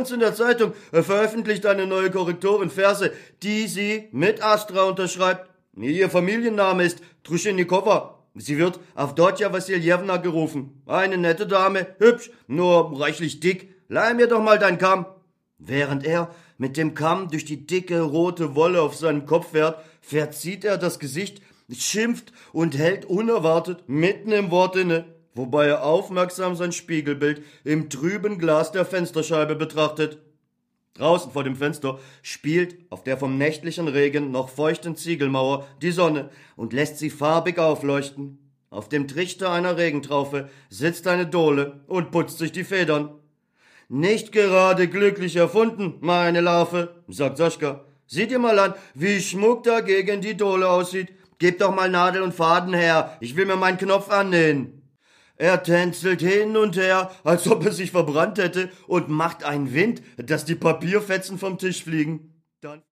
uns in der Zeitung, veröffentlicht eine neue Korrektorin Verse, die sie mit Astra unterschreibt. Ihr Familienname ist Truschenikova. Sie wird Avdotja Wassiljewna gerufen. Eine nette Dame, hübsch, nur reichlich dick. Leih mir doch mal deinen Kamm. Während er mit dem Kamm durch die dicke rote Wolle auf seinen Kopf fährt, verzieht er das Gesicht, schimpft und hält unerwartet mitten im Wort inne, wobei er aufmerksam sein Spiegelbild im trüben Glas der Fensterscheibe betrachtet. Draußen vor dem Fenster spielt auf der vom nächtlichen Regen noch feuchten Ziegelmauer die Sonne und lässt sie farbig aufleuchten. Auf dem Trichter einer Regentraufe sitzt eine Dohle und putzt sich die Federn. »Nicht gerade glücklich erfunden, meine Larve«, sagt Saschka. »Sieh dir mal an, wie Schmuck dagegen die Dohle aussieht. Gib doch mal Nadel und Faden her, ich will mir meinen Knopf annähen.« Er tänzelt hin und her, als ob er sich verbrannt hätte, und macht einen Wind, dass die Papierfetzen vom Tisch fliegen. Dann